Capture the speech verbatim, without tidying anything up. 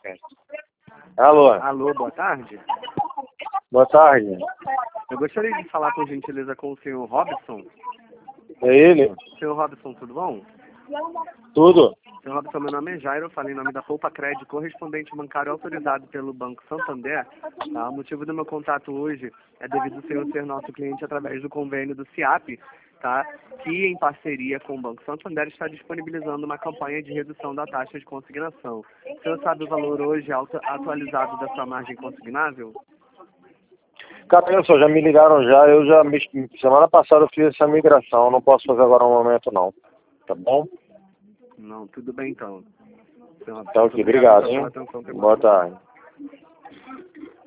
Alô. Alô, boa tarde. Boa tarde. Eu gostaria de falar, por gentileza, com o senhor Robson. É ele? Senhor Robson, tudo bom? Tudo? Senhor Robson, meu nome é Jairo, eu falei em nome da Poupa Crédito, correspondente bancário autorizado pelo Banco Santander. Tá? O motivo do meu contato hoje é devido ao senhor ser nosso cliente através do convênio do SIAP, tá? Que, em parceria com o Banco Santander, está disponibilizando uma campanha de redução da taxa de consignação. O senhor sabe o valor hoje atu- atualizado da sua margem consignável? Cara, olha só, já me ligaram já, eu já, me- semana passada eu fiz essa migração, não posso fazer agora no momento não, tá bom? Não, tudo bem então. Senhor Robson, Tá muito ok, obrigado, então hein? pela atenção. Tenha uma Boa tarde.